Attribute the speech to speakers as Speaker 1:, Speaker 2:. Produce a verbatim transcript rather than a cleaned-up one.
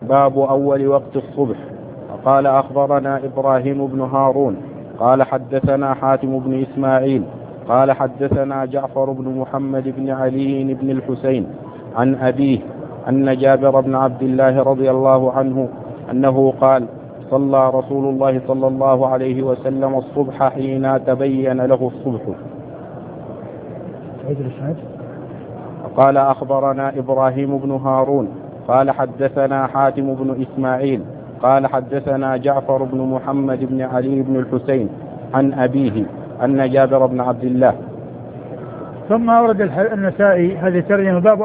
Speaker 1: باب أول وقت الصبح. قال أخبرنا إبراهيم بن هارون قال حدثنا حاتم بن إسماعيل قال حدثنا جعفر بن محمد بن علي بن الحسين عن أبيه أن جابر بن عبد الله رضي الله عنه أنه قال صلى رسول الله صلى الله عليه وسلم الصبح حين تبين له الصبح. قال أخبرنا إبراهيم بن هارون قال حدثنا حاتم بن إسماعيل قال حدثنا جعفر بن محمد بن علي بن الحسين عن أبيه أن جابر بن عبد الله.
Speaker 2: ثم أورد النسائي هذه الترجمة باب